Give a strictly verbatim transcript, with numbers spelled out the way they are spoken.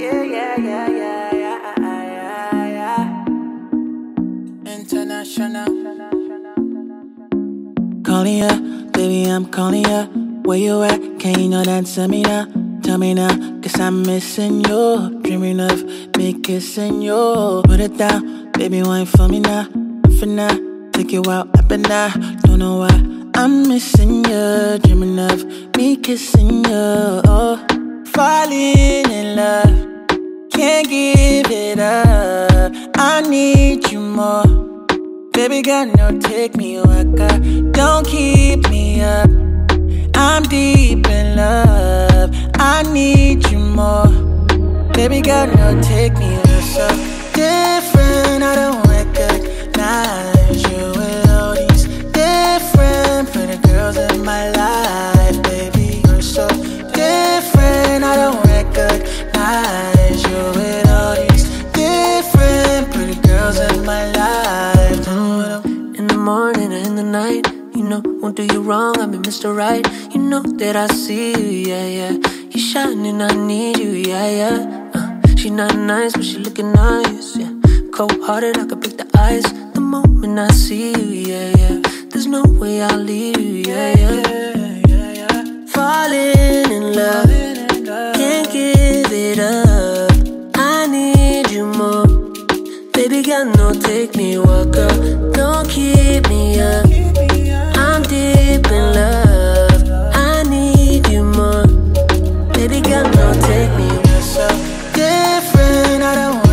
yeah, yeah, yeah, yeah, yeah, yeah, yeah. International. Calling ya, baby, I'm calling ya. Where you at? Can you not answer me now? Tell me now, cause I'm missing you. Dreaming of me kissing you. Put it down, baby, wine for me now. For now, take you out, up and down. Don't know why I'm missing you. Dreaming of me kissing you. Oh, falling in love, can't give it up. I need you more. Baby girl, no, take me waka. Don't keep me up. I'm deep in love. I need you more. Baby girl, no, take me. You're so different. I don't recognize you with all these different pretty girls in my life. Baby, you're so different. I don't recognize you with all these different pretty girls in my life. In the morning and in the night, you know, won't do you wrong, I'm Mister Right. You know that I see you, yeah, yeah. You shining, I need you, yeah, yeah. uh, She not nice, but she looking nice, yeah. Cold-hearted, I could break the ice. The moment I see you, yeah, yeah. There's no way I'll leave you, yeah, yeah. Falling in love, can't give it up. I need you more. Baby girl, no, take me walk up. Don't keep me up. I'm deep in love. I need you more. Baby girl, no, take me. You're so different. I don't